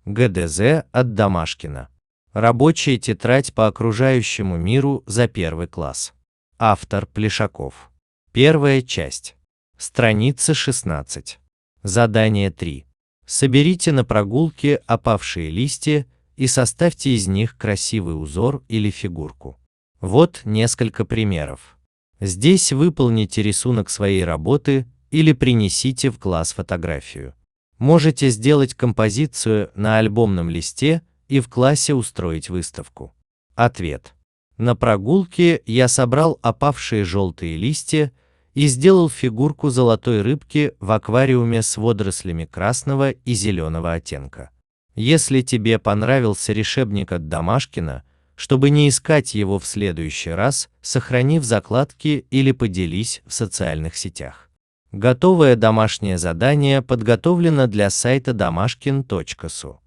ГДЗ от Домашкина. Рабочая тетрадь по окружающему миру за 1 класс. Автор Плешаков. Первая часть. Страница 16. Задание 3. Соберите на прогулке опавшие листья и составьте из них красивый узор или фигурку. Вот несколько примеров. Здесь выполните рисунок своей работы или принесите в класс фотографию. Можете сделать композицию на альбомном листе и в классе устроить выставку. Ответ. На прогулке я собрал опавшие желтые листья и сделал фигурку золотой рыбки в аквариуме с водорослями красного и зеленого оттенка. Если тебе понравился решебник от Домашкина, чтобы не искать его в следующий раз, сохрани в закладке или поделись в социальных сетях. Готовое домашнее задание подготовлено для сайта domashkin.su.